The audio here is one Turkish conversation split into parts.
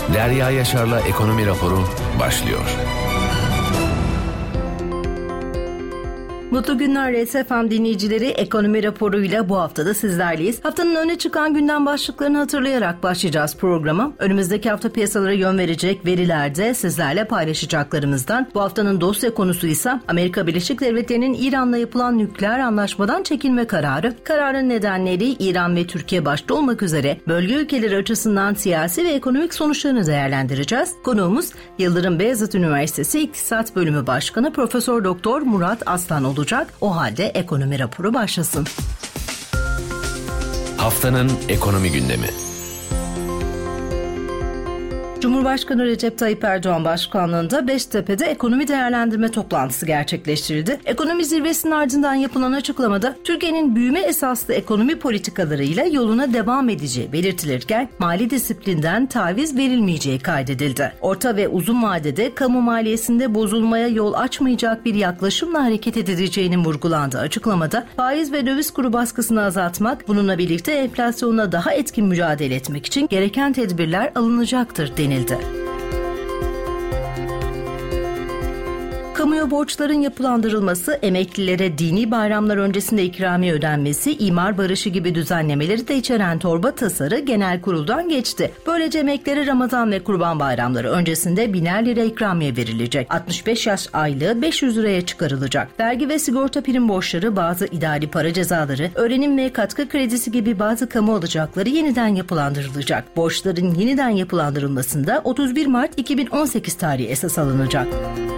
Derya Yaşar'la Ekonomi Raporu başlıyor. Mutlu günler RSFM dinleyicileri, Ekonomi Raporu'yla bu hafta da sizlerleyiz. Haftanın öne çıkan gündem başlıklarını hatırlayarak başlayacağız programa. Önümüzdeki hafta piyasalara yön verecek veriler de sizlerle paylaşacaklarımızdan. Bu haftanın dosya konusu ise Amerika Birleşik Devletleri'nin İran'la yapılan nükleer anlaşmadan çekilme kararı. Kararın nedenleri, İran ve Türkiye başta olmak üzere bölge ülkeleri açısından siyasi ve ekonomik sonuçlarını değerlendireceğiz. Konuğumuz Yıldırım Beyazıt Üniversitesi İktisat Bölümü Başkanı Profesör Doktor Murat Aslan olacak. O halde Ekonomi Raporu başlasın. Haftanın ekonomi gündemi. Cumhurbaşkanı Recep Tayyip Erdoğan başkanlığında Beştepe'de ekonomi değerlendirme toplantısı gerçekleştirildi. Ekonomi zirvesinin ardından yapılan açıklamada Türkiye'nin büyüme esaslı ekonomi politikalarıyla yoluna devam edeceği belirtilirken mali disiplinden taviz verilmeyeceği kaydedildi. Orta ve uzun vadede kamu maliyesinde bozulmaya yol açmayacak bir yaklaşımla hareket edileceğinin vurgulandığı açıklamada faiz ve döviz kuru baskısını azaltmak, bununla birlikte enflasyonla daha etkin mücadele etmek için gereken tedbirler alınacaktır denildi. Kamuya borçların yapılandırılması, emeklilere dini bayramlar öncesinde ikramiye ödenmesi, imar barışı gibi düzenlemeleri de içeren torba tasarı genel kuruldan geçti. Böylece emeklilere Ramazan ve Kurban bayramları öncesinde 1.000'er lira ikramiye verilecek. 65 yaş aylığı 500 liraya çıkarılacak. Vergi ve sigorta prim borçları, bazı idari para cezaları, öğrenim ve katkı kredisi gibi bazı kamu alacakları yeniden yapılandırılacak. Borçların yeniden yapılandırılmasında 31 Mart 2018 tarihi esas alınacak.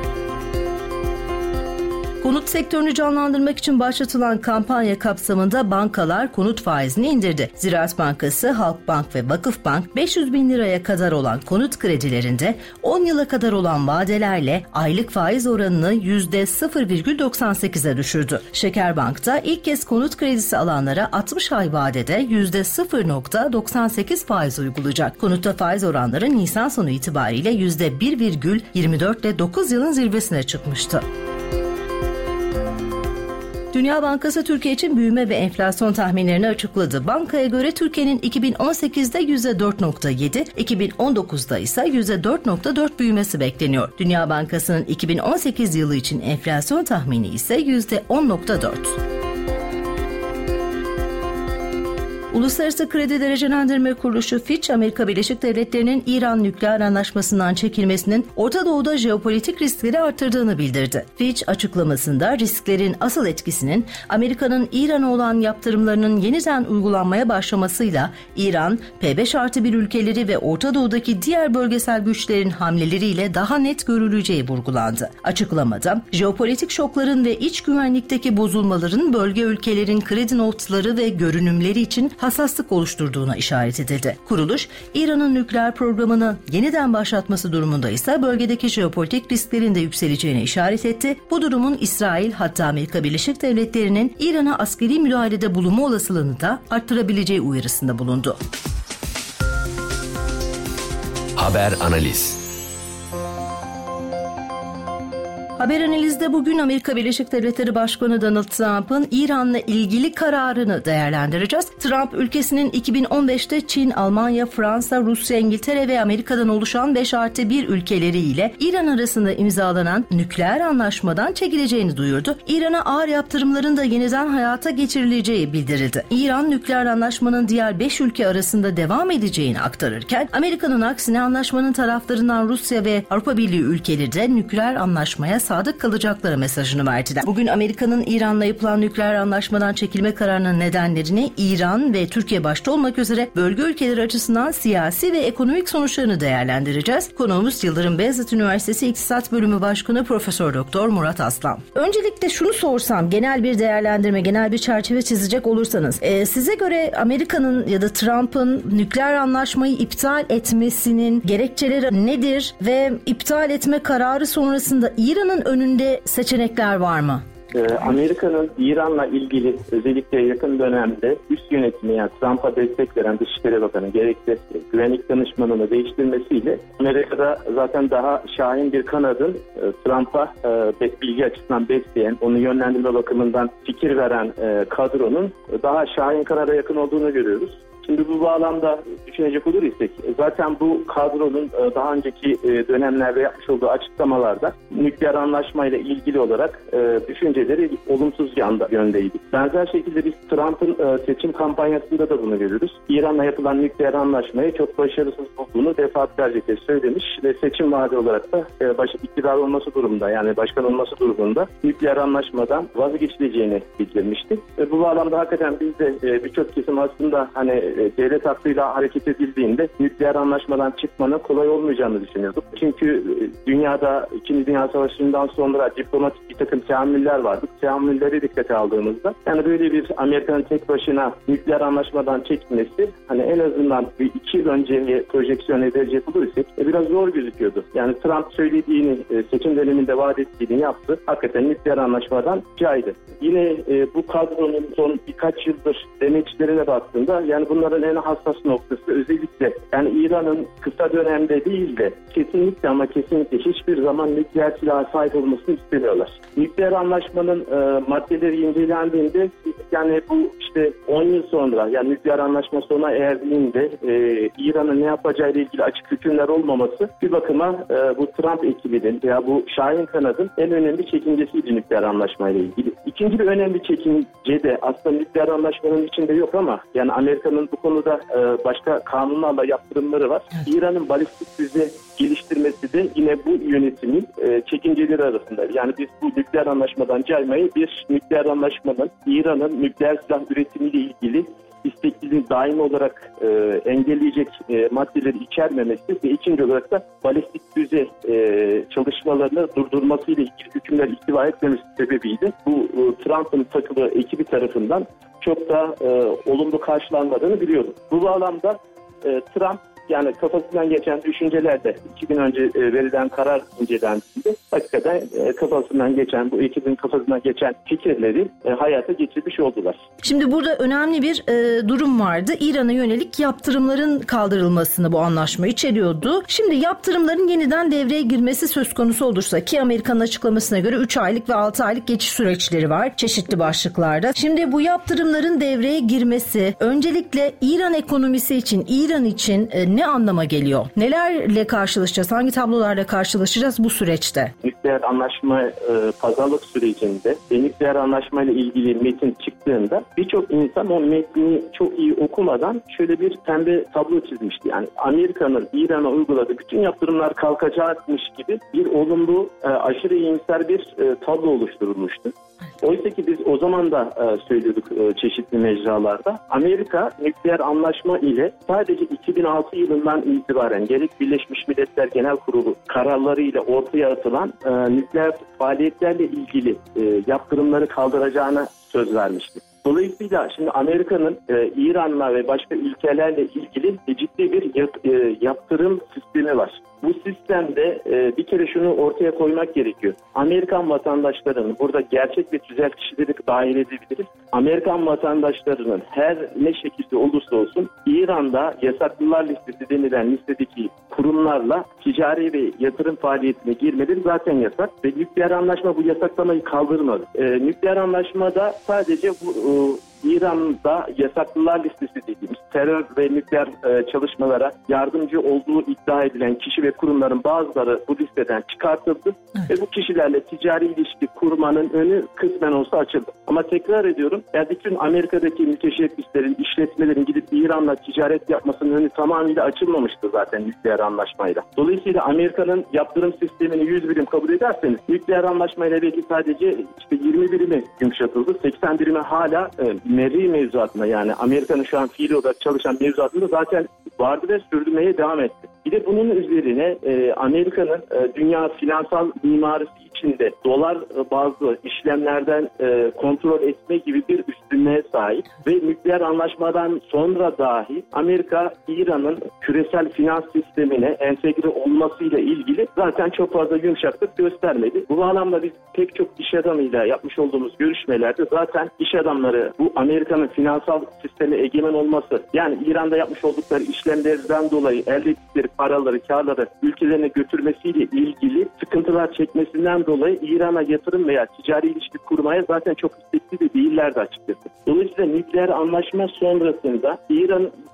Konut sektörünü canlandırmak için başlatılan kampanya kapsamında bankalar konut faizini indirdi. Ziraat Bankası, Halkbank ve Vakıfbank 500.000 liraya kadar olan konut kredilerinde 10 yıla kadar olan vadelerle aylık faiz oranını %0,98'e düşürdü. Şekerbank'ta ilk kez konut kredisi alanlara 60 ay vadede %0,98 faiz uygulayacak. Konutta faiz oranları Nisan sonu itibariyle %1,24 ile 9 yılın zirvesine çıkmıştı. Dünya Bankası Türkiye için büyüme ve enflasyon tahminlerini açıkladı. Bankaya göre Türkiye'nin 2018'de %4,7, 2019'da ise %4,4 büyümesi bekleniyor. Dünya Bankası'nın 2018 yılı için enflasyon tahmini ise %10,4. Uluslararası Kredi Derecelendirme Kuruluşu Fitch, Amerika Birleşik Devletleri'nin İran nükleer anlaşmasından çekilmesinin Orta Doğu'da jeopolitik riskleri artırdığını bildirdi. Fitch açıklamasında risklerin asıl etkisinin Amerika'nın İran'a olan yaptırımlarının yeniden uygulanmaya başlamasıyla İran, P5+1 ülkeleri ve Orta Doğu'daki diğer bölgesel güçlerin hamleleriyle daha net görüleceği vurgulandı. Açıklamada, jeopolitik şokların ve iç güvenlikteki bozulmaların bölge ülkelerin kredi notları ve görünümleri için hassaslık oluşturduğuna işaret edildi. Kuruluş, İran'ın nükleer programını yeniden başlatması durumunda ise bölgedeki jeopolitik risklerin de yükseleceğine işaret etti. Bu durumun İsrail, hatta Amerika Birleşik Devletleri'nin İran'a askeri müdahalede bulunma olasılığını da arttırabileceği uyarısında bulundu. Haber analiz. Haber analizde bugün Amerika Birleşik Devletleri Başkanı Donald Trump'ın İran'la ilgili kararını değerlendireceğiz. Trump, ülkesinin 2015'te Çin, Almanya, Fransa, Rusya, İngiltere ve Amerika'dan oluşan 5+1 ülkeleriyle İran arasında imzalanan nükleer anlaşmadan çekileceğini duyurdu. İran'a ağır yaptırımların da yeniden hayata geçirileceği bildirildi. İran, nükleer anlaşmanın diğer 5 ülke arasında devam edeceğini aktarırken, Amerika'nın aksine anlaşmanın taraflarından Rusya ve Avrupa Birliği ülkeleri de nükleer anlaşmaya sadık kalacakları mesajını verdiler. Bugün Amerika'nın İran'la yapılan nükleer anlaşmadan çekilme kararının nedenlerini, İran ve Türkiye başta olmak üzere bölge ülkeleri açısından siyasi ve ekonomik sonuçlarını değerlendireceğiz. Konuğumuz Yıldırım Beyazıt Üniversitesi İktisat Bölümü Başkanı Profesör Doktor Murat Aslan. Öncelikle şunu sorsam, genel bir değerlendirme, genel bir çerçeve çizecek olursanız, size göre Amerika'nın ya da Trump'ın nükleer anlaşmayı iptal etmesinin gerekçeleri nedir ve iptal etme kararı sonrasında İran'ın önünde seçenekler var mı? Amerika'nın İran'la ilgili özellikle yakın dönemde üst yönetimi, yani Trump'a destek veren Dışişleri Bakanı gerekse güvenlik danışmanını değiştirmesiyle Amerika'da zaten daha şahin bir kanadın Trump'a bilgi açısından besleyen, onu yönlendirme bakımından fikir veren kadronun daha şahin kanada yakın olduğunu görüyoruz. Şimdi bu bağlamda düşünecek olur isek zaten bu kadronun daha önceki dönemlerde yapmış olduğu açıklamalarda nükleer anlaşmayla ilgili olarak düşünceleri olumsuz yöndeydi. Benzer şekilde biz Trump'ın seçim kampanyasında da bunu görürüz. İran'la yapılan nükleer anlaşmayı çok başarısız bulduğunu defaatlerce söylemiş ve seçim vaadi olarak da iktidar olması durumunda, yani başkan olması durumunda nükleer anlaşmadan vazgeçileceğini bildirmişti. Bu bağlamda hakikaten biz de birçok kesim aslında hani devlet aklıyla hareket edildiğinde nükleer anlaşmadan çıkmanın kolay olmayacağını düşünüyorduk. Çünkü dünyada 2. Dünya Savaşı'ndan sonra diplomatik bir takım teamüller vardı. Teamülleri dikkate aldığımızda yani böyle bir Amerika'nın tek başına nükleer anlaşmadan çekmesi hani en azından bir 2 yıl önceye projeksiyon edecek olursak biraz zor gözüküyordu. Yani Trump söylediğini, seçim döneminde vaat ettiğini yaptı. Hakikaten nükleer anlaşmadan caydı. Yine bu kadronun son birkaç yıldır demeçlerine baktığında yani bunların en hassas noktası özellikle yani İran'ın kısa dönemde değil de kesinlikle ama kesinlikle hiçbir zaman nükleer silaha sahip olmasını istemiyorlar. Nükleer anlaşmanın maddeleri incelendiğinde yani bu işte 10 yıl sonra yani nükleer anlaşma sona erdiğinde İran'ın ne yapacağıyla ilgili açık hükümler olmaması bir bakıma bu Trump ekibinin veya bu Şahin kanadın en önemli çekincesiydi nükleer anlaşmayla ilgili. İkinci bir önemli çekince de aslında nükleer anlaşmanın içinde yok ama yani Amerika'nın bu konuda başka kanunlarla yaptırımları var. İran'ın balistik füze geliştirmesi de yine bu yönetimin çekinceleri arasında. Yani biz bu nükleer anlaşmadan caymayı bir nükleer anlaşmanın İran'ın nükleer silah üretimiyle ilgili istekliliğini daim olarak engelleyecek maddeleri içermemesi ve ikinci olarak da balistik füze çalışmalarını durdurmasıyla ilgili hükümler istiva etmemesi sebebiydi. Bu Trump'ın takılı ekibi tarafından çok da olumlu karşılanmadığını biliyorduk. Bu bağlamda Trump yani kafasından geçen düşüncelerde 2 gün önce verilen karar incelendiğinde hakikaten kafasından geçen, bu ekibin kafasından geçen fikirleri hayata geçirmiş oldular. Şimdi burada önemli bir durum vardı. İran'a yönelik yaptırımların kaldırılmasını bu anlaşma içeriyordu. Şimdi yaptırımların yeniden devreye girmesi söz konusu olursa ki Amerika'nın açıklamasına göre 3 aylık ve 6 aylık geçiş süreçleri var çeşitli başlıklarda. Şimdi bu yaptırımların devreye girmesi öncelikle İran ekonomisi için, İran için ne anlama geliyor? Nelerle karşılaşacağız? Hangi tablolarla karşılaşacağız bu süreçte? Nükleer anlaşma pazarlık sürecinde nükleer anlaşma ile ilgili metin çıktığında birçok insan o metni çok iyi okumadan şöyle bir pembe tablo çizmişti. Yani Amerika'nın İran'a uyguladığı bütün yaptırımlar kalkacakmış gibi bir olumlu aşırı iyimser bir tablo oluşturulmuştu. Oysa ki biz o zaman da söylüyorduk çeşitli mecralarda. Amerika nükleer anlaşma ile sadece 2006 yılından itibaren gerek Birleşmiş Milletler Genel Kurulu kararları ile ortaya atılan nükleer faaliyetlerle ilgili yaptırımları kaldıracağına söz vermişti. Dolayısıyla şimdi Amerika'nın İran'la ve başka ülkelerle ilgili ciddi bir yaptırım sistemi var. Bu sistemde bir kere şunu ortaya koymak gerekiyor. Amerikan vatandaşlarının, burada gerçek ve tüzel kişileri dahil edebiliriz. Amerikan vatandaşlarının her ne şekilde olursa olsun İran'da yasaklılar listesi denilen listedeki kurumlarla ticari ve yatırım faaliyetine girmeleri zaten yasak. Ve nükleer anlaşma bu yasaklamayı kaldırmadı. Nükleer anlaşmada sadece bu İran'da yasaklılar listesi dediğimiz terör ve nükleer çalışmalara yardımcı olduğu iddia edilen kişi ve kurumların bazıları bu listeden çıkartıldı. Evet. Ve bu kişilerle ticari ilişki kurmanın önü kısmen olsa açıldı. Ama tekrar ediyorum, yani bütün Amerika'daki müteşebbislerin, işletmelerin gidip İran'la ticaret yapmasının önü tamamıyla açılmamıştı zaten nükleer anlaşmayla. Dolayısıyla Amerika'nın yaptırım sistemini 100 birim kabul ederseniz nükleer anlaşmayla belki sadece işte 20 birimi yumuşatıldı. 80 birimi hala Merri mevzuatına, yani Amerika'nın şu an fiili olarak çalışan mevzuatında zaten vardı ve sürdürmeye devam etti. Bir de bunun üzerine Amerika'nın dünya finansal mimarisi içinde dolar bazlı işlemlerden kontrol etme gibi bir üstünlüğe sahip ve nükleer anlaşmadan sonra dahi Amerika İran'ın küresel finans sistemine entegre olmasıyla ilgili zaten çok fazla yumuşaklık göstermedi. Bu bağlamda biz pek çok iş adamıyla yapmış olduğumuz görüşmelerde zaten iş adamları bu Amerika'nın finansal sistemi egemen olması, yani İran'da yapmış oldukları işlemlerden dolayı elde ettikleri paraları, karları ülkelerine götürmesiyle ilgili sıkıntılar çekmesinden dolayı İran'a yatırım veya ticari ilişki kurmaya zaten çok istekli de değillerdi açıkçası. Dolayısıyla nükleer anlaşma sonrasında İran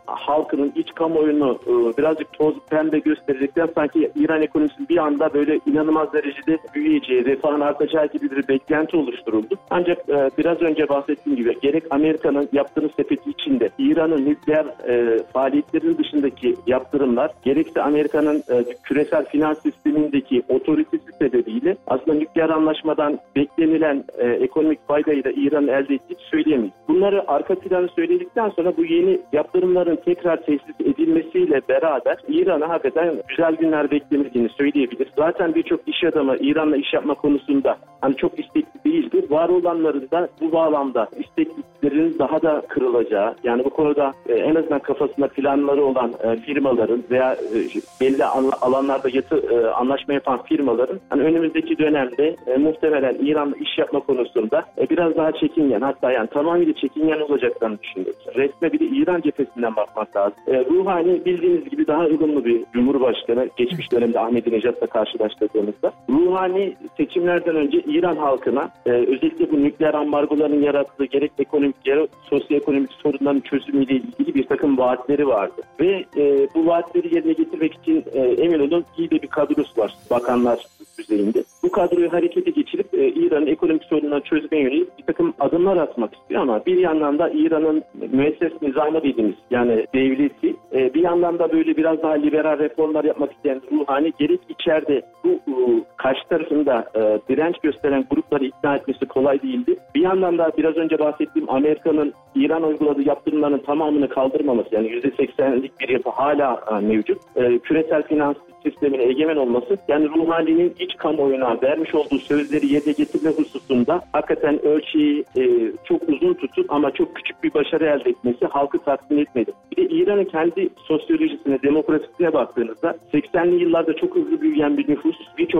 halkının iç kamuoyunu birazcık toz pembe gösterecekten sanki İran ekonomisinin bir anda böyle inanılmaz derecede büyüyeceği, refahın artacağı gibi bir beklenti oluşturuldu. Ancak biraz önce bahsettiğim gibi gerek Amerika'nın yaptırım sepeti içinde İran'ın nükleer faaliyetlerinin dışındaki yaptırımlar, gerekse Amerika'nın küresel finans sistemindeki otoritesi sebebiyle aslında nükleer anlaşmadan beklenilen ekonomik faydayı da İran'ın elde ettiğini söyleyemeyiz. Bunları arka planı söyledikten sonra bu yeni yaptırımların tekrar tesis edilmesiyle beraber İran'a hakikaten güzel günler beklemediğini söyleyebiliriz. Zaten birçok iş adamı İran'la iş yapma konusunda hani çok istekli değildir. Var olanların da bu bağlamda istekliliklerin daha da kırılacağı, yani bu konuda en azından kafasında planları olan firmaların veya belli alanlarda anlaşma yapan firmaların hani önümüzdeki dönemde muhtemelen İran'la iş yapma konusunda biraz daha çekingen, hatta yani tamamıyla çekingen olacaklarını düşünüyoruz. Resme bir de İran cephesinden bakmak lazım. Rouhani bildiğiniz gibi daha ılımlı bir cumhurbaşkanı, geçmiş dönemde Ahmadinejad'la karşılaştırdığımızda. Rouhani seçimlerden önce İran halkına özellikle bu nükleer ambargoların yarattığı gerek ekonomik gerek sosyoekonomik sorunların çözümüyle ilgili bir takım vaatleri vardı. Ve bu vaatleri yerine getirmek için emin olun iyi de bir kadrosu var bakanlar düzeyinde. Bu kadroyu harekete geçirip İran'ın ekonomik sorunlarını çözmeye yönelik bir takım adımlar atmak istiyor ama bir yandan da İran'ın müesses nizamı dediğimiz yani devleti bir yandan da böyle biraz daha liberal reformlar yapmak isteyen Rouhani gerek içeride bu karşı tarafında direnç gösteren grupları ikna etmesi kolay değildi. Bir yandan da biraz önce bahsettiğim Amerika'nın İran uyguladığı yaptırımların tamamını kaldırmaması, yani %80'lik bir yapı hala mevcut. Küresel finans sistemine egemen olması, yani Rouhani'nin iç kamuoyuna vermiş olduğu sözleri yerine getirme hususunda hakikaten ölçeği çok uzun tutup ama çok küçük bir başarı elde etmesi halkı tatmin etmedi. Bir de İran'ın kendi sosyolojisine, demokrasisine baktığınızda 80'li yıllarda çok hızlı büyüyen bir nüfus, birçok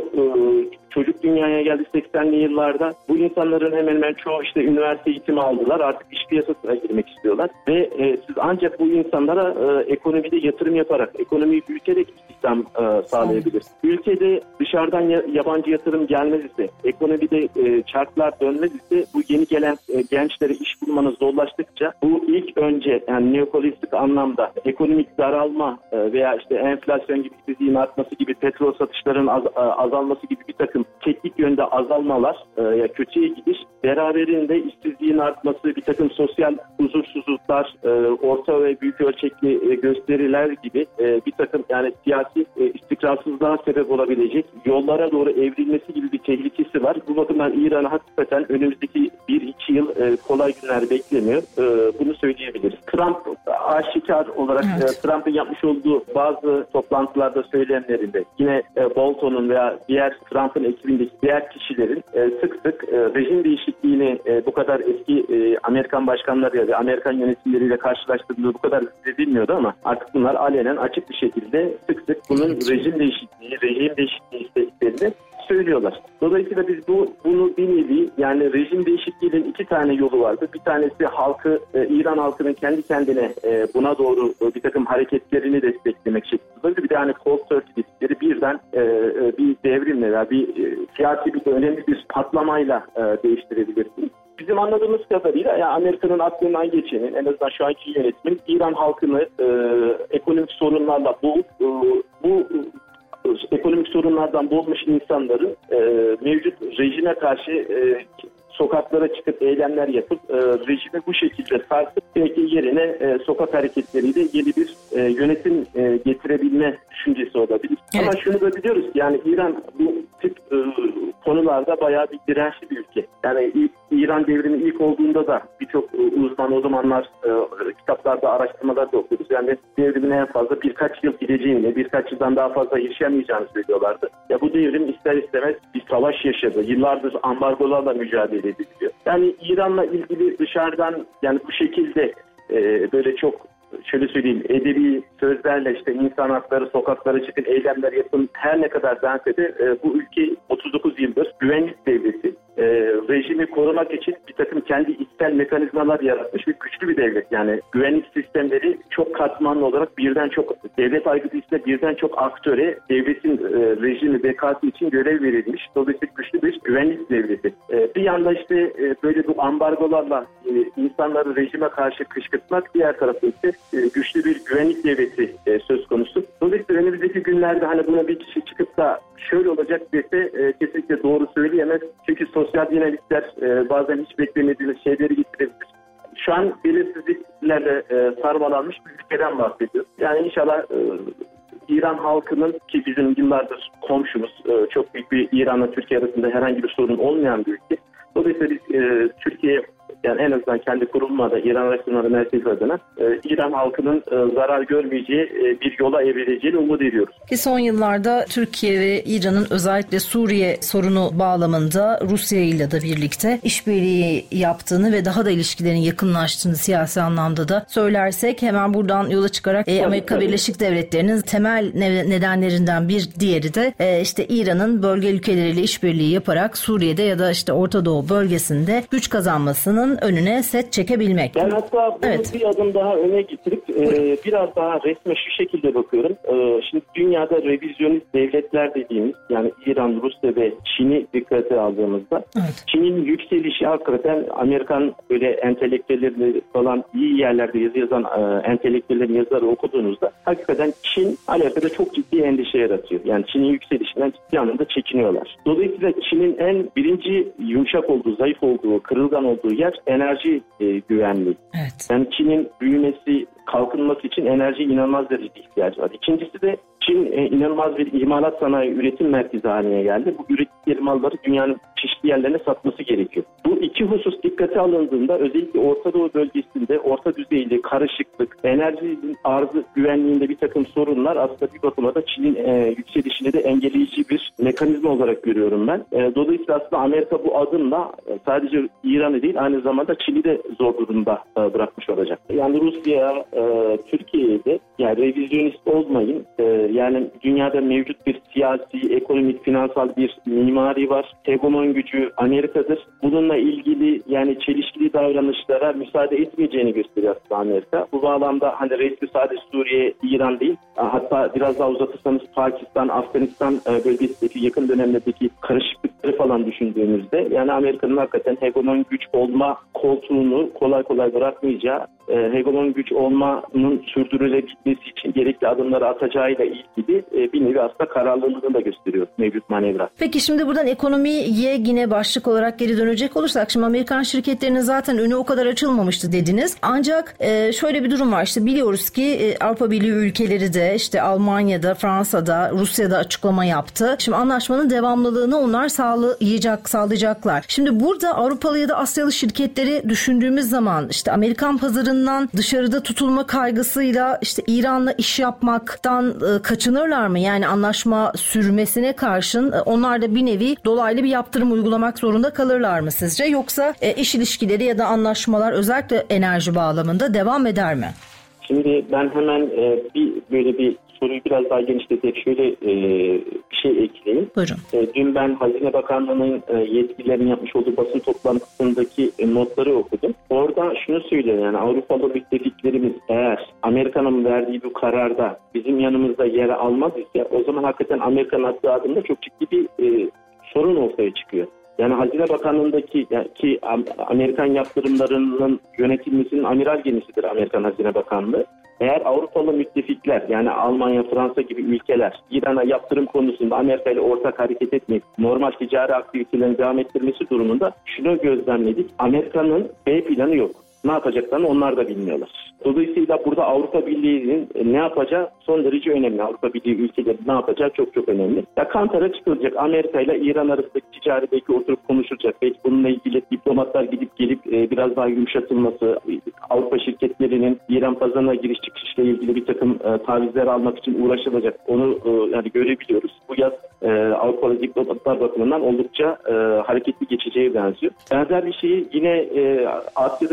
çocuk dünyaya geldi 80'li yıllarda. Bu insanların hemen hemen çoğu işte üniversite eğitimi aldılar. Artık iş piyasasına girmek istiyorlar. Ve siz ancak bu insanlara ekonomide yatırım yaparak, ekonomiyi büyüterek istihdam sağlayabilirsiniz. Ülkede dışarıdan yabancı yatırım gelmez ise, ekonomide çarklar dönmez ise bu yeni gelen gençlere iş bulmanız zorlaştıkça bu ilk önce yani neokolojik anlamda ekonomik daralma veya işte enflasyon gibi, işsizliğin artması gibi, petrol satışlarının azalması gibi bir takım teknik yönde azalmalar ya kötüye gidiş, beraberinde işsizliğin artması, bir takım sosyal huzursuzluklar, orta ve büyük ölçekli gösteriler gibi bir takım yani siyasi istikrarsızlığa sebep olabilecek yollara doğru evrilmesi gibi bir tehlikesi var. Bu bakımdan İran'a hakikaten önümüzdeki 1-2 yıl kolay günler beklemiyor. Bunu söyleyebiliriz. Trump aşikar olarak Trump'ın yapmış olduğu bazı toplantılarda söylemlerinde yine Bolton'un veya diğer Trump'ın ekibindeki diğer kişilerin sık sık rejim değişikliğini bu kadar eski Amerikan başkanları ya Amerikan yönetimleriyle karşılaştırdığı bu kadar edilmiyordu ama artık bunlar alenen açık bir şekilde sık sık bunun rejim değişikliği isteklerini söylüyorlar. Dolayısıyla biz bunu bir nevi yani rejim değişikliğinin iki tane yolu vardı. Bir tanesi İran halkının kendi kendine buna doğru bir takım hareketlerini desteklemek şeklinde. Bir tane cold turkey dedikleri birden bir devrimle veya bir siyasi bir önemli bir patlamayla değiştirebilirsiniz. Bizim anladığımız kadarıyla yani Amerika'nın aklından geçenin, en azından şu anki yönetimin İran halkını ekonomik sorunlarla boğup bu ekonomik sorunlardan boğulmuş insanların mevcut rejime karşı sokaklara çıkıp eylemler yapıp rejimi bu şekilde sarsıp belki yerine sokak hareketleriyle yeni bir yönetim getirebilme düşüncesi olabilir. Evet. Ama şunu da biliyoruz ki yani İran bu tip konularda bayağı bir dirençli bir ülke. Yani İran devrimi ilk olduğunda da birçok uzman o zamanlar kitaplarda, araştırmalarda okuyoruz. Yani devrimin en fazla birkaç yıl gideceğini, birkaç yıldan daha fazla yaşayamayacağını söylüyorlardı. Ya bu devrim ister istemez bir savaş yaşadı. Yıllardır ambargolarla mücadele ediliyor. Yani İran'la ilgili dışarıdan yani bu şekilde böyle çok şöyle söyleyeyim edebi sözlerle işte insan hakları, sokaklara çıkın, eylemler yapın her ne kadar dense de bu ülke 39 yıldır güvenlik devleti. rejimi korumak için bir takım kendi içsel mekanizmalar yaratmış ve güçlü bir devlet. Yani güvenlik sistemleri çok katmanlı olarak birden çok devlet aygıtıysa birden çok aktöre devletin rejimi bekası için görev verilmiş. Dolayısıyla güçlü bir güvenlik devleti. Bir yanda işte böyle bu ambargolarla insanları rejime karşı kışkırtmak, diğer tarafta ise güçlü bir güvenlik devleti söz konusu. Dolayısıyla önümüzdeki günlerde hani buna bir kişi çıkıp da şöyle olacak dese kesinlikle doğru söyleyemez. Çünkü sosyal dinamikler bazen hiç beklemediğimiz şeyleri getirebilir. Şu an belirsizliklerle sarmalanmış bir ülkeden bahsediyoruz. Yani inşallah İran halkının, ki bizim yıllardır komşumuz, çok büyük bir İran'la Türkiye arasında herhangi bir sorun olmayan bir ülke. Dolayısıyla biz Türkiye, yani en azından kendi kurulmada İran Araştırmaları Merkezi adına İran halkının zarar görmeyeceği bir yola evrileceğini umut ediyoruz. Ki son yıllarda Türkiye ve İran'ın özellikle Suriye sorunu bağlamında Rusya ile de birlikte işbirliği yaptığını ve daha da ilişkilerin yakınlaştığını siyasi anlamda da söylersek, hemen buradan yola çıkarak Amerika Birleşik Devletleri'nin temel nedenlerinden bir diğeri de işte İran'ın bölge ülkeleriyle işbirliği yaparak Suriye'de ya da işte Orta Doğu bölgesinde güç kazanmasının önüne set çekebilmek. Ben hatta bunu bir adım daha öne getirip biraz daha resme şu şekilde bakıyorum. Şimdi dünyada revizyonist devletler dediğimiz, yani İran, Rusya ve Çin'i dikkate aldığımızda Çin'in yükselişi hakikaten Amerikan böyle entelektüelleri falan iyi yerlerde yazı yazan entelektüellerin yazıları okuduğunuzda hakikaten Çin alakada çok ciddi endişe yaratıyor. Yani Çin'in yükselişinden ciddi anlamda çekiniyorlar. Dolayısıyla Çin'in birinci yumuşak olduğu, zayıf olduğu, kırılgan olduğu yer enerji güvenliği. Evet. Yani Çin'in büyümesi, kalkınması için enerji inanılmaz derecede ihtiyacı var. İkincisi de Çin inanılmaz bir imalat sanayi üretim merkezi haline geldi. Bu ürettikleri malları dünyanın çeşitli yerlerine satması gerekiyor. Bu iki husus dikkate alındığında özellikle Orta Doğu bölgesinde orta düzeyli karışıklık, enerjinin arzı güvenliğinde bir takım sorunlar aslında bir bakıma da Çin'in yükselişini de engelleyici bir mekanizma olarak görüyorum ben. Dolayısıyla aslında Amerika bu adımla sadece İran'ı değil aynı zamanda Çin'i de zor durumda bırakmış olacak. Yani Rusya, Türkiye'de yani revizyonist olmayın. Yani dünyada mevcut bir siyasi, ekonomik, finansal bir mimari var. Hegemon gücü Amerika'dır. Bununla ilgili yani çelişkili davranışlara müsaade etmeyeceğini gösteriyor aslında Amerika. Bu bağlamda hani resmi sadece Suriye, İran değil, hatta biraz daha uzatırsanız Pakistan, Afganistan bölgesindeki yakın dönemlerdeki karışıklıkları falan düşündüğümüzde yani Amerika'nın hakikaten hegemon güç olma koltuğunu kolay kolay bırakmayacağı, hegemon güç olmanın sürdürülebilmesi için gerekli adımları atacağıyla ilgili bir nevi aslında kararlılığını da gösteriyor mevcut manevra. Peki şimdi buradan ekonomiye yine başlık olarak geri dönecek olursak, şimdi Amerikan şirketlerinin zaten önü o kadar açılmamıştı dediniz. Ancak şöyle bir durum var, işte biliyoruz ki Avrupa Birliği ülkeleri de işte Almanya'da, Fransa'da, Rusya'da açıklama yaptı. Şimdi anlaşmanın devamlılığını onlar sağlayacaklar. Şimdi burada Avrupalı ya da Asyalı şirketleri düşündüğümüz zaman işte Amerikan pazarından dışarıda tutulma kaygısıyla işte İran'la iş yapmaktan kaçınırlar mı? Yani anlaşma sürmesine karşın onlar da bir nevi dolaylı bir yaptırım uygulamak zorunda kalırlar mı sizce? Yoksa iş ilişkileri ya da anlaşmalar özellikle enerji bağlamında devam eder mi? Şimdi ben hemen bir soruyu biraz daha genişleterek şöyle bir şey ekleyeyim. Buyurun. Dün ben Hazine Bakanlığı'nın yetkililerinin yapmış olduğu basın toplantısındaki notları okudum. Orada şunu söylüyor, yani Avrupalı müttefiklerimiz eğer Amerika'nın verdiği bu kararda bizim yanımızda yer almaz ise o zaman hakikaten Amerika'nın attığı adımda çok ciddi bir sorun ortaya çıkıyor. Yani Hazine Bakanlığı'ndaki ki Amerikan yaptırımlarının yönetilmesinin amiral gemisidir Amerikan Hazine Bakanlığı. Eğer Avrupalı müttefikler yani Almanya, Fransa gibi ülkeler İran'a yaptırım konusunda Amerika ile ortak hareket etmeyip normal ticari aktivitelerini devam ettirmesi durumunda şunu gözlemledik. Amerika'nın B planı yok. Ne yapacaklarını onlar da bilmiyorlar. Dolayısıyla burada Avrupa Birliği'nin ne yapacağı son derece önemli. Avrupa Birliği ülkeleri ne yapacağı çok çok önemli. Kantara çıkılacak. Amerika ile İran arasındaki ticari belki oturup konuşulacak. Belki bununla ilgili diplomatlar gidip gelip biraz daha yumuşatılması, Avrupa şirketlerinin İran pazarına giriş çıkışla ilgili bir takım tavizler almak için uğraşılacak. Onu yani görebiliyoruz. Bu yaz Avrupalı diplomatlar bakımından oldukça hareketli geçeceğe benziyor. Benzer bir şeyi yine Asya'daki ülke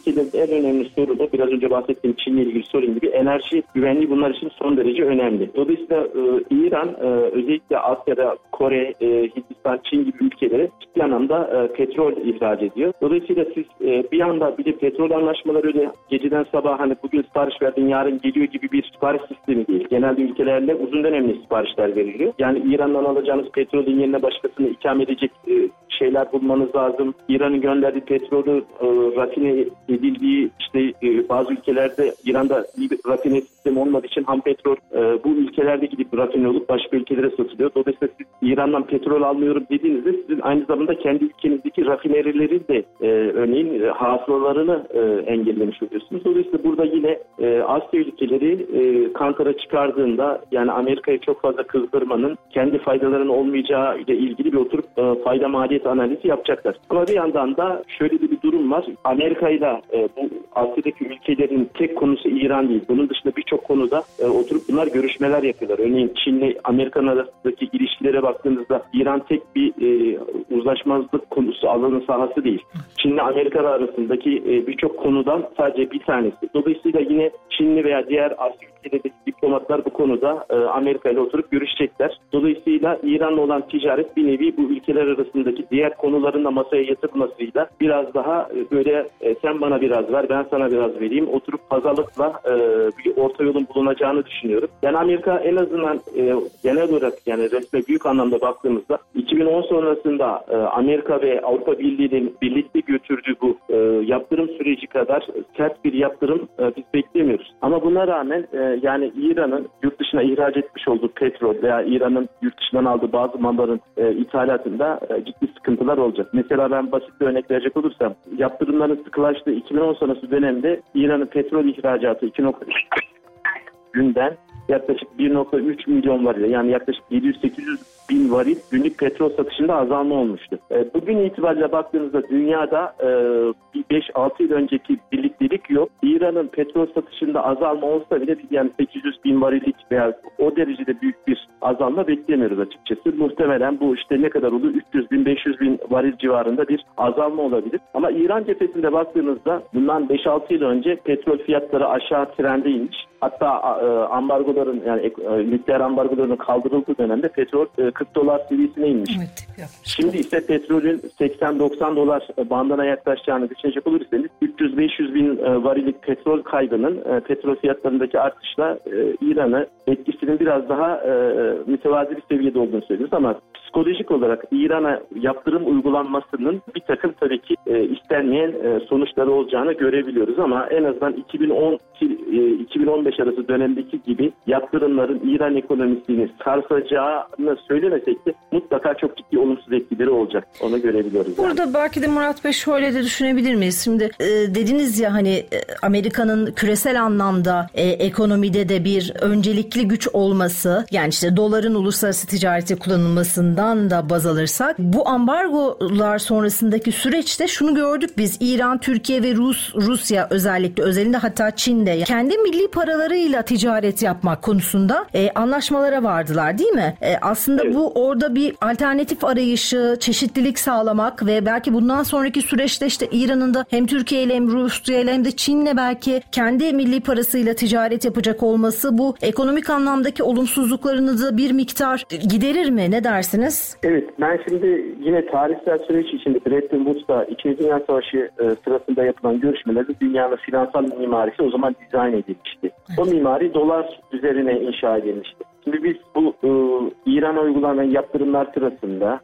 ülkelerin en önemli sorunu, biraz önce bahsettiğim Çin'le ilgili sorun gibi, enerji güvenliği bunlar için son derece önemli. Dolayısıyla İran özellikle Asya'da Kore, Hindistan, Çin gibi ülkelere ciddi anlamda petrol ihraç ediyor. Dolayısıyla siz bir anda bir de petrol anlaşmaları öyle geceden sabah hani bugün sipariş verdin yarın geliyor gibi bir sipariş sistemi değil. Genelde ülkelerle uzun dönemli siparişler veriliyor. Yani İran'dan alacağınız petrolün yerine başkasını ikame edecek şeyler bulmanız lazım. İran'ın gönderdiği petrolü rafine edildiği bazı ülkelerde İran'da bir rafine sistemi olmadığı için ham petrol bu ülkelerde gidip rafine olup başka ülkelere satılıyor. Dolayısıyla siz İran'dan petrol almıyorum dediğinizde sizin aynı zamanda kendi ülkenizdeki rafinerilerin de örneğin hasılalarını engellemiş oluyorsunuz. Dolayısıyla burada yine Asya ülkeleri kantara çıkardığında yani Amerika'yı çok fazla kızdırmanın kendi faydalarının olmayacağı ile ilgili bir oturup fayda maliyet analizi yapacaklar. Ama bir yandan da şöyle bir durum var. Amerika'yla bu Asya'daki ülkelerin tek konusu İran değil. Bunun dışında birçok konuda oturup bunlar görüşmeler yapıyorlar. Örneğin Çin'le Amerika'nın arasındaki ilişkilere baktığınızda İran tek bir uzlaşmazlık konusu, alanı sahası değil. Çin'le Amerika arasındaki birçok konudan sadece bir tanesi. Dolayısıyla yine Çinli veya diğer Asya ülkelerindeki diplomatlar bu konuda Amerika ile oturup görüşecekler. Dolayısıyla İran'la olan ticaret bir nevi bu ülkeler arasındaki diğer konuların da masaya yatırılmasıyla biraz daha böyle sen bana biraz ver, ben sana biraz vereyim. Oturup pazarlıkla bir orta yolun bulunacağını düşünüyorum. Yani Amerika en azından genel olarak yani resme büyük anlamda baktığımızda 2010 sonrasında Amerika ve Avrupa Birliği'nin birlikte götürdüğü bu yaptırım süreci kadar sert bir yaptırım biz beklemiyoruz. Ama buna rağmen yani İran'ın yurt dışına ihraç etmiş olduğu petrol veya İran'ın yurt dışından aldığı bazı malların ithalatında ciddi sıkıntılar olacak. Mesela ben basit bir örnek verecek olursam yaptırımların sıkılaştığı 2010 sonrası dönemde İran'ın petrol ihracatı 2.3 günden yaklaşık 1.3 milyon varil yani yaklaşık 700-800 bin varil günlük petrol satışında azalma olmuştu. Bugün itibariyle baktığınızda dünyada 5-6 yıl önceki birliktelik yok. İran'ın petrol satışında azalma olsa bile yani 800 bin varillik veya o derecede büyük bir azalma beklemiyoruz açıkçası. Muhtemelen bu ne kadar olur? 300 bin 500 bin varil civarında bir azalma olabilir. Ama İran cephesinde baktığınızda bundan 5-6 yıl önce petrol fiyatları aşağı trende inmiş. Hatta ambargoların yani nükleer ambargoların kaldırıldığı dönemde petrol 40 dolar seviyesine inmiş. Evet, şimdi ise petrolün 80-90 dolar bandına yaklaşacağını düşünecek olursanız 300-500 bin varillik petrol kaybının petrol fiyatlarındaki artışla İran'a etkisinin biraz daha mütevazi bir seviyede olduğunu söylüyoruz ama psikolojik olarak İran'a yaptırım uygulanmasının bir takım tabii ki istenmeyen sonuçları olacağını görebiliyoruz ama en azından 2010-2015 arası dönemdeki gibi yaptırımların İran ekonomisini sarsacağını söylemesek de mutlaka çok ciddi olumsuz etkileri olacak. Onu görebiliyoruz. Burada yani. Belki de Murat Bey şöyle de düşünebilir miyiz? Şimdi dediniz ya hani Amerika'nın küresel anlamda ekonomide de bir öncelikli güç olması yani doların uluslararası ticarete kullanılmasından da baz alırsak bu ambargolar sonrasındaki süreçte şunu gördük biz İran, Türkiye ve Rusya özelinde hatta Çin'de kendi milli paralarıyla ticaret yapmak konusunda anlaşmalara vardılar değil mi? Aslında evet. Bu orada bir alternatif arayışı, çeşitlilik sağlamak ve belki bundan sonraki süreçte İran'ın da hem Türkiye ile hem Rusya ile hem de Çin'le belki kendi milli parasıyla ticaret yapacak olması bu ekonomik anlamdaki olumsuzluklarını da bir miktar giderir mi? Ne dersiniz? Evet, ben şimdi yine tarihsel süreç içinde Bretton Woods'ta 2. Dünya Savaşı sırasında yapılan görüşmelerde dünyanın finansal mimarisi o zaman dizayn edilmişti. Evet. O mimari dolar üzerine inşa edilmişti. Şimdi biz bu İran'a uygulanan yaptırımlar sırasında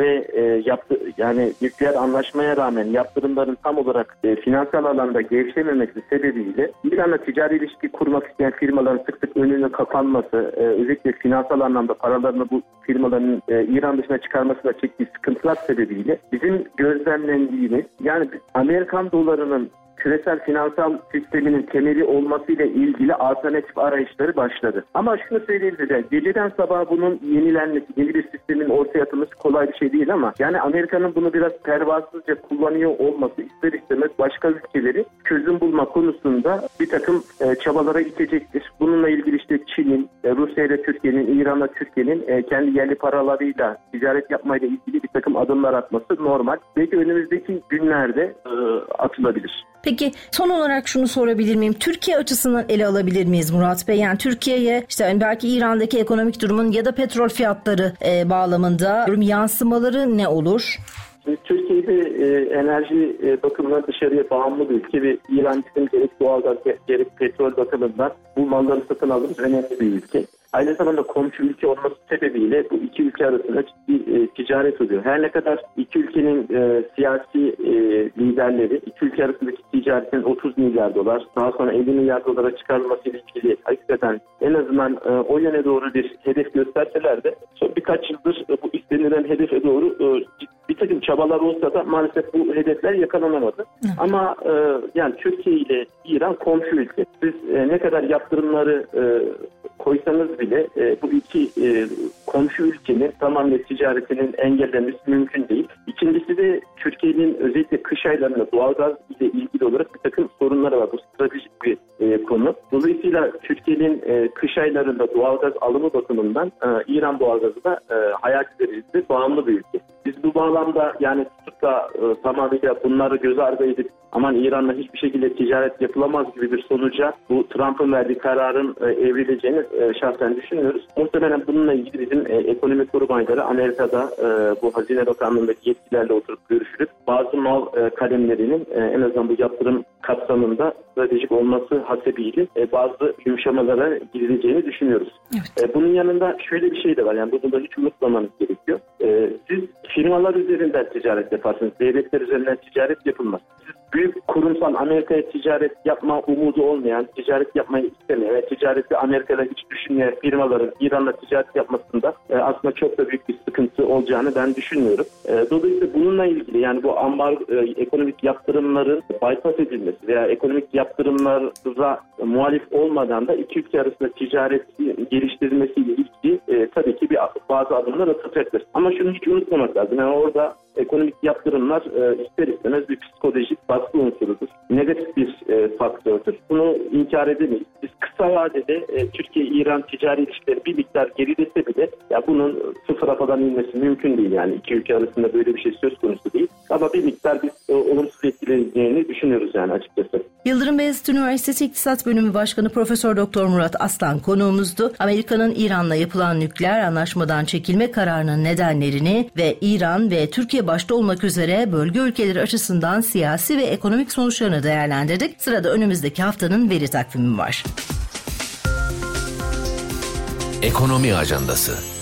yani nükleer anlaşmaya rağmen yaptırımların tam olarak finansal alanda gevşememesi sebebiyle İran'la ticari ilişki kurmak isteyen firmaların sık sık önünün kapanması, özellikle finansal anlamda paralarını bu firmaların İran dışına çıkarmasına çektiği sıkıntılar sebebiyle bizim gözlemlendiğimiz yani Amerikan dolarının küresel finansal sisteminin temeli olmasıyla ilgili alternatif arayışları başladı. Ama şunu söyleyebilirim, geceden sabaha bunun yenilenmesi, yeni bir sistemin ortaya atılması kolay bir şey değil ama yani Amerika'nın bunu biraz pervasızca kullanıyor olması ister istemez başka ülkeleri çözüm bulma konusunda bir takım çabalara itecektir. Bununla ilgili Çin'in, Rusya ile Türkiye'nin, İran'la Türkiye'nin kendi yerli paralarıyla ticaret yapmayla ilgili bir takım adımlar atması normal. Belki önümüzdeki günlerde atılabilir. Peki son olarak şunu sorabilir miyim? Türkiye açısından ele alabilir miyiz Murat Bey? Yani Türkiye'ye işte belki İran'daki ekonomik durumun ya da petrol fiyatları bağlamında yansımaları ne olur? Şimdi Türkiye'de enerji bakımından dışarıya bağımlı bir ülke ve İran bizim gerek doğalgaz gerek petrol bakımından bu malları satın aldığımız önemli bir ülke. Aynı zamanda komşu ülke olması sebebiyle bu iki ülke arasında ciddi ticaret oluyor. Her ne kadar iki ülkenin siyasi liderleri iki ülke arasındaki ticaretin 30 milyar dolar, daha sonra 50 milyar dolara çıkarılmasıyla ilgili hakikaten en azından o yöne doğru bir hedef gösterseler de son birkaç yıldır bu istenilen hedefe doğru bir takım çabalar olsa da maalesef bu hedefler yakalanamadı. Ama yani Türkiye ile İran komşu ülke. Siz ne kadar yaptırımları koysanız bile bu iki komşu ülkenin tamamen ticaretinin engellenmesi mümkün değil. İkincisi de Türkiye'nin özellikle kış aylarında doğalgaz ile ilgili olarak bir takım sorunları var. Bu stratejik bir konu. Dolayısıyla Türkiye'nin kış aylarında doğalgaz alımı bakımından İran doğalgazı da hayati derecede bağımlı bir ülke. Biz bu bağlamda yani tutup da tamamıyla bunları göz ardı edip aman İran'la hiçbir şekilde ticaret yapılamaz gibi bir sonuca bu Trump'ın verdiği kararın evrileceğini şahsen düşünüyoruz. Muhtemelen bununla ilgili bizim ekonomi kurmayları Amerika'da bu Hazine Bakanlığı'ndaki yetkililerle oturup görüşülüp bazı mal kalemlerinin en azından bu yaptırım kapsamında stratejik olması hasebiyle bazı yumuşamalara gidileceğini düşünüyoruz. Evet. Bunun yanında şöyle bir şey de var. Yani bunu da hiç unutmamanız gerekiyor. Siz firmalar üzerinden ticaret yaparsınız. Devletler üzerinden ticaret yapılmaz. Siz büyük kurumsal Amerika'ya ticaret yapma umudu olmayan, ticaret yapmayı istemeyen ve ticareti Amerika'da hiç düşünmeyen firmaların İran'la ticaret yapmasında aslında çok da büyük bir sıkıntı olacağını ben düşünmüyorum. Dolayısıyla bununla ilgili yani bu ekonomik yaptırımların bypass edilmesi veya ekonomik yaptırımlara muhalif olmadan da iki ülke arasında ticareti geliştirilmesiyle ilgili tabii ki bazı adımlar atılacaktır. Ama şunu hiç unutmamak lazım. Yani orada ekonomik yaptırımlar ister istemez bir psikolojik baskı unsurudur. Negatif bir faktördür. Bunu inkar edemeyiz. Biz kısa vadede Türkiye-İran ticari ilişkileri bir miktar gerilese bile ya bunun sıfıra falan inmesi mümkün değil. Yani iki ülke arasında böyle bir şey söz konusu değil. Ama bir miktar biz olumsuz etkileneceğini düşünüyoruz yani açıkçası. Yıldırım Beyazıt Üniversitesi İktisat Bölümü Başkanı Profesör Doktor Murat Aslan konuğumuzdu. Amerika'nın İran'la yapılan nükleer anlaşmadan çekilme kararının nedenlerini ve İran ve Türkiye başta olmak üzere bölge ülkeleri açısından siyasi ve ekonomik sonuçlarını değerlendirdik. Sırada önümüzdeki haftanın veri takvimi var. Ekonomi Ajandası.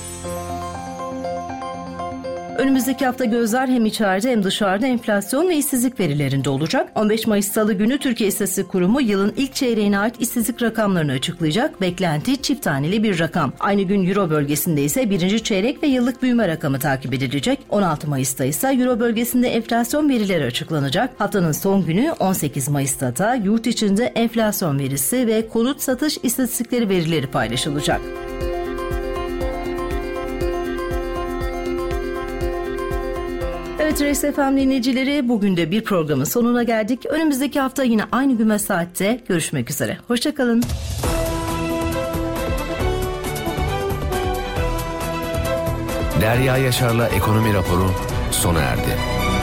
Önümüzdeki hafta gözler hem içeride hem dışarıda enflasyon ve işsizlik verilerinde olacak. 15 Mayıs Salı günü Türkiye İstatistik Kurumu yılın ilk çeyreğine ait işsizlik rakamlarını açıklayacak. Beklenti çift taneli bir rakam. Aynı gün Euro bölgesinde ise birinci çeyrek ve yıllık büyüme rakamı takip edilecek. 16 Mayıs'ta ise Euro bölgesinde enflasyon verileri açıklanacak. Haftanın son günü 18 Mayıs'ta da yurt içinde enflasyon verisi ve konut satış istatistikleri verileri paylaşılacak. Evet Reis FM dinleyicileri, bugün de bir programın sonuna geldik. Önümüzdeki hafta yine aynı gün ve saatte görüşmek üzere. Hoşça kalın. Derya Yaşar'la Ekonomi Raporu sona erdi.